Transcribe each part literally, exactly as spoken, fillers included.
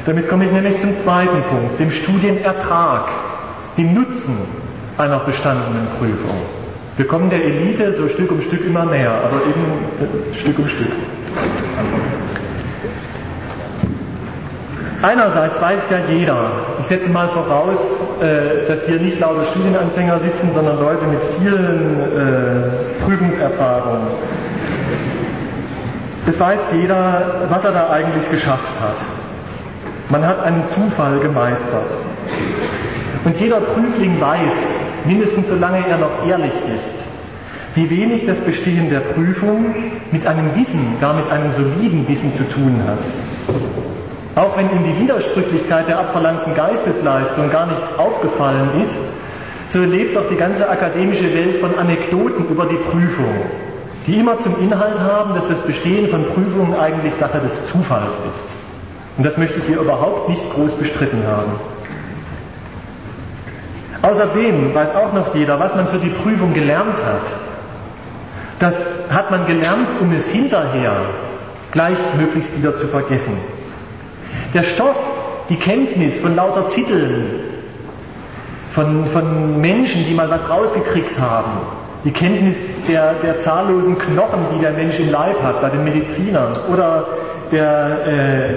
Damit komme ich nämlich zum zweiten Punkt, dem Studienertrag, dem Nutzen einer bestandenen Prüfung. Wir kommen der Elite so Stück um Stück immer näher, aber eben äh, Stück um Stück. Einerseits weiß ja jeder, ich setze mal voraus, äh, dass hier nicht lauter Studienanfänger sitzen, sondern Leute mit vielen äh, Prüfungserfahrungen. Es weiß jeder, was er da eigentlich geschafft hat. Man hat einen Zufall gemeistert. Und jeder Prüfling weiß, mindestens solange er noch ehrlich ist, wie wenig das Bestehen der Prüfung mit einem Wissen, gar mit einem soliden Wissen zu tun hat. Auch wenn ihm die Widersprüchlichkeit der abverlangten Geistesleistung gar nicht aufgefallen ist, so lebt doch die ganze akademische Welt von Anekdoten über die Prüfung, die immer zum Inhalt haben, dass das Bestehen von Prüfungen eigentlich Sache des Zufalls ist. Und das möchte ich hier überhaupt nicht groß bestritten haben. Außerdem weiß auch noch jeder, was man für die Prüfung gelernt hat. Das hat man gelernt, um es hinterher gleich möglichst wieder zu vergessen. Der Stoff, die Kenntnis von lauter Titeln, von, von Menschen, die mal was rausgekriegt haben, die Kenntnis der, der zahllosen Knochen, die der Mensch im Leib hat, bei den Medizinern, oder der äh,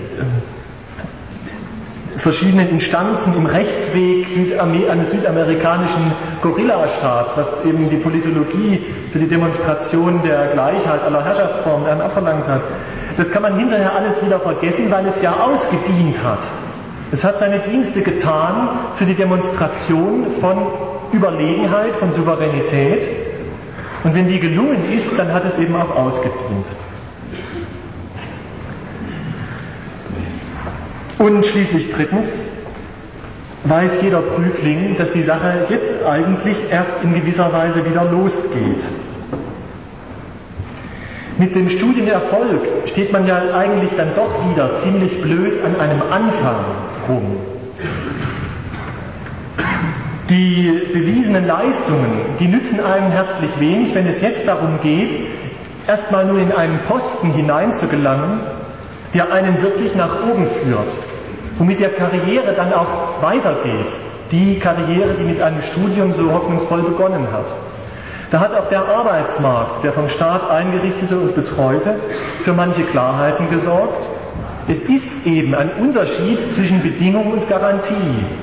verschiedenen Instanzen im Rechtsweg Südamer- eines südamerikanischen Gorillastaats, was eben die Politologie für die Demonstration der Gleichheit aller Herrschaftsformen einem abverlangt hat. Das kann man hinterher alles wieder vergessen, weil es ja ausgedient hat. Es hat seine Dienste getan für die Demonstration von Überlegenheit, von Souveränität. Und wenn die gelungen ist, dann hat es eben auch ausgedient. Und schließlich drittens weiß jeder Prüfling, dass die Sache jetzt eigentlich erst in gewisser Weise wieder losgeht. Mit dem Studienerfolg steht man ja eigentlich dann doch wieder ziemlich blöd an einem Anfang rum. Die bewiesenen Leistungen, die nützen einem herzlich wenig, wenn es jetzt darum geht, erstmal nur in einen Posten hineinzugelangen, der einen wirklich nach oben führt, womit der Karriere dann auch weitergeht. Die Karriere, die mit einem Studium so hoffnungsvoll begonnen hat. Da hat auch der Arbeitsmarkt, der vom Staat eingerichtete und betreute, für manche Klarheiten gesorgt. Es ist eben ein Unterschied zwischen Bedingung und Garantie.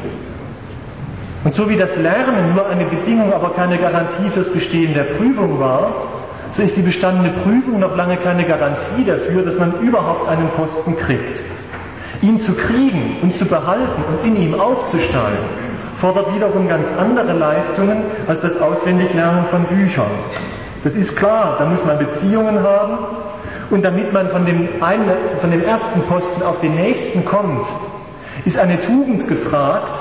Und so wie das Lernen nur eine Bedingung, aber keine Garantie fürs Bestehen der Prüfung war, so ist die bestandene Prüfung noch lange keine Garantie dafür, dass man überhaupt einen Posten kriegt. Ihn zu kriegen und zu behalten und in ihm aufzusteigen, fordert wiederum ganz andere Leistungen als das Auswendiglernen von Büchern. Das ist klar, da muss man Beziehungen haben, und damit man von dem, einen, von dem ersten Posten auf den nächsten kommt, ist eine Tugend gefragt,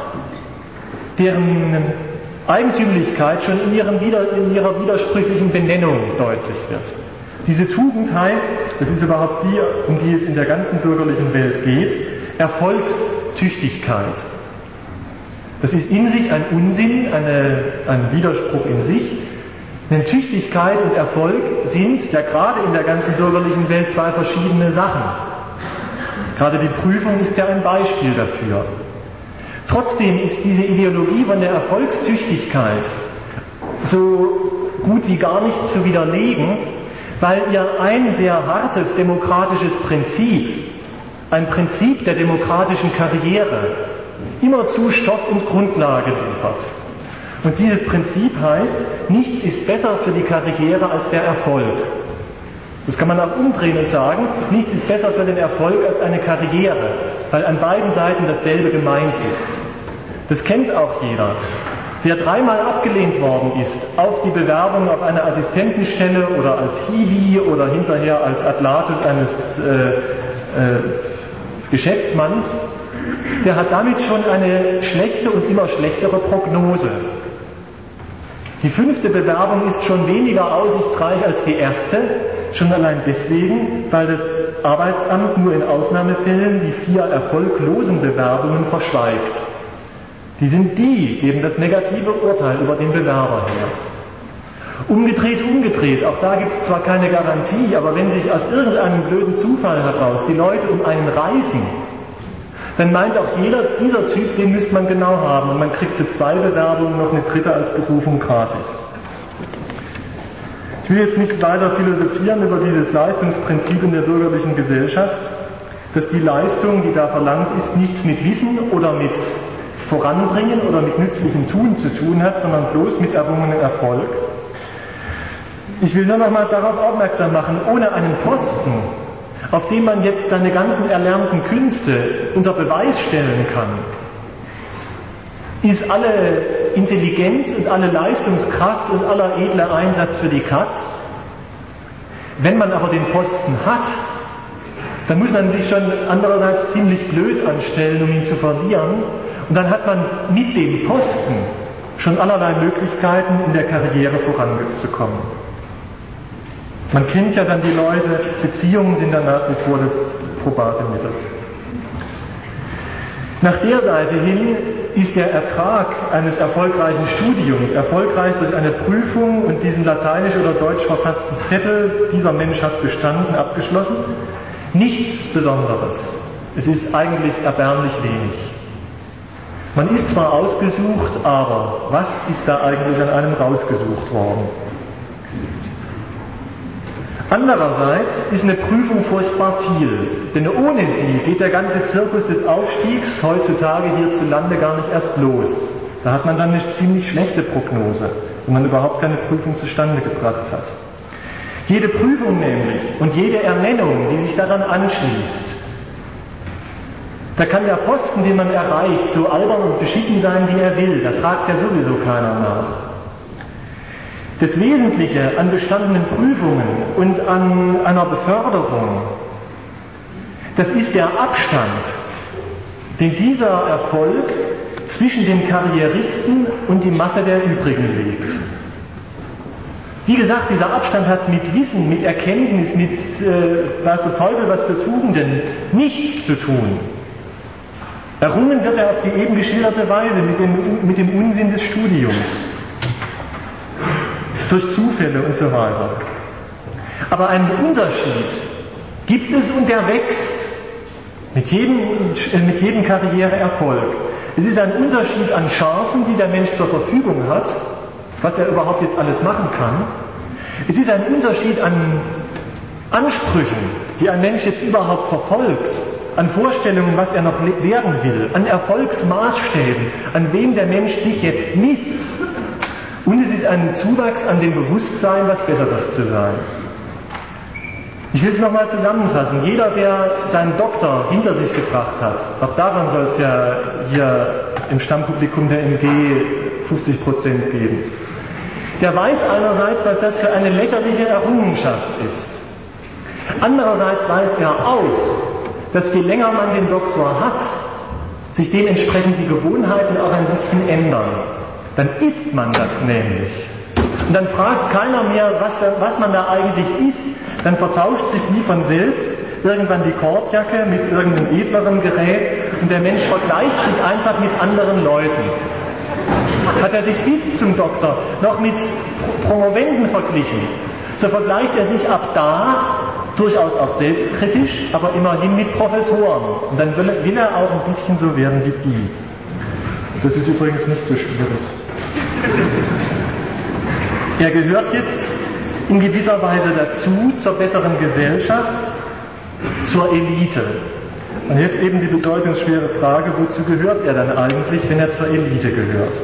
deren Eigentümlichkeit schon in, ihren, in ihrer widersprüchlichen Benennung deutlich wird. Diese Tugend heißt, das ist überhaupt die, um die es in der ganzen bürgerlichen Welt geht, Erfolgstüchtigkeit. Das ist in sich ein Unsinn, eine, ein Widerspruch in sich. Denn Tüchtigkeit und Erfolg sind ja gerade in der ganzen bürgerlichen Welt zwei verschiedene Sachen. Gerade die Prüfung ist ja ein Beispiel dafür. Trotzdem ist diese Ideologie von der Erfolgstüchtigkeit so gut wie gar nicht zu widerlegen, weil ihr ein sehr hartes demokratisches Prinzip, ein Prinzip der demokratischen Karriere, immerzu Stoff und Grundlage liefert. Und dieses Prinzip heißt, nichts ist besser für die Karriere als der Erfolg. Das kann man auch umdrehen und sagen, nichts ist besser für den Erfolg als eine Karriere, weil an beiden Seiten dasselbe gemeint ist. Das kennt auch jeder. Wer dreimal abgelehnt worden ist auf die Bewerbung auf eine Assistentenstelle oder als Hiwi oder hinterher als Adlatus eines äh, äh, Geschäftsmanns, der hat damit schon eine schlechte und immer schlechtere Prognose. Die fünfte Bewerbung ist schon weniger aussichtsreich als die erste, schon allein deswegen, weil das Arbeitsamt nur in Ausnahmefällen die vier erfolglosen Bewerbungen verschweigt. Die sind die, geben das negative Urteil über den Bewerber her. Umgedreht, umgedreht, auch da gibt es zwar keine Garantie, aber wenn sich aus irgendeinem blöden Zufall heraus die Leute um einen reißen dann meint auch jeder, dieser Typ, den müsste man genau haben. Und man kriegt zu zwei Bewerbungen noch eine dritte als Berufung gratis. Ich will jetzt nicht weiter philosophieren über dieses Leistungsprinzip in der bürgerlichen Gesellschaft, dass die Leistung, die da verlangt ist, nichts mit Wissen oder mit Voranbringen oder mit nützlichem Tun zu tun hat, sondern bloß mit errungenem Erfolg. Ich will nur noch mal darauf aufmerksam machen, ohne einen Posten, auf dem man jetzt seine ganzen erlernten Künste unter Beweis stellen kann, ist alle Intelligenz und alle Leistungskraft und aller edle Einsatz für die Katz. Wenn man aber den Posten hat, dann muss man sich schon andererseits ziemlich blöd anstellen, um ihn zu verlieren. Und dann hat man mit dem Posten schon allerlei Möglichkeiten, in der Karriere voranzukommen. Man kennt ja dann die Leute, Beziehungen sind dann nach wie vor das probate Mittel. Nach der Seite hin ist der Ertrag eines erfolgreichen Studiums, erfolgreich durch eine Prüfung und diesen lateinisch oder deutsch verfassten Zettel, dieser Mensch hat bestanden, abgeschlossen, nichts Besonderes. Es ist eigentlich erbärmlich wenig. Man ist zwar ausgesucht, aber was ist da eigentlich an einem rausgesucht worden? Andererseits ist eine Prüfung furchtbar viel, denn ohne sie geht der ganze Zirkus des Aufstiegs heutzutage hierzulande gar nicht erst los. Da hat man dann eine ziemlich schlechte Prognose, wenn man überhaupt keine Prüfung zustande gebracht hat. Jede Prüfung nämlich und jede Ernennung, die sich daran anschließt, da kann der Posten, den man erreicht, so albern und beschissen sein, wie er will, da fragt ja sowieso keiner nach. Das Wesentliche an bestandenen Prüfungen und an einer Beförderung, das ist der Abstand, den dieser Erfolg zwischen dem Karrieristen und die Masse der Übrigen legt. Wie gesagt, dieser Abstand hat mit Wissen, mit Erkenntnis, mit äh, weiß der Teufel was für Tugenden nichts zu tun. Errungen wird er auf die eben geschilderte Weise mit dem, mit dem Unsinn des Studiums. Durch Zufälle und so weiter. Aber einen Unterschied gibt es und der wächst mit jedem, mit jedem Karriereerfolg. Es ist ein Unterschied an Chancen, die der Mensch zur Verfügung hat, was er überhaupt jetzt alles machen kann. Es ist ein Unterschied an Ansprüchen, die ein Mensch jetzt überhaupt verfolgt, an Vorstellungen, was er noch werden will, an Erfolgsmaßstäben, an wem der Mensch sich jetzt misst. Und es ist ein Zuwachs an dem Bewusstsein, was Besseres zu sein. Ich will es nochmal zusammenfassen. Jeder, der seinen Doktor hinter sich gebracht hat, auch daran soll es ja hier im Stammpublikum der M G fünfzig Prozent geben, der weiß einerseits, was das für eine lächerliche Errungenschaft ist. Andererseits weiß er auch, dass je länger man den Doktor hat, sich dementsprechend die Gewohnheiten auch ein bisschen ändern. Dann isst man das nämlich. Und dann fragt keiner mehr, was, da, was man da eigentlich isst. Dann vertauscht sich wie von selbst irgendwann die Kordjacke mit irgendeinem edleren Gerät und der Mensch vergleicht sich einfach mit anderen Leuten. Hat er sich bis zum Doktor noch mit Promovenden verglichen, so vergleicht er sich ab da durchaus auch selbstkritisch, aber immerhin mit Professoren. Und dann will, will er auch ein bisschen so werden wie die. Das ist übrigens nicht so schwierig. Er gehört jetzt in gewisser Weise dazu, zur besseren Gesellschaft, zur Elite. Und jetzt eben die bedeutungsschwere Frage, wozu gehört er dann eigentlich, wenn er zur Elite gehört?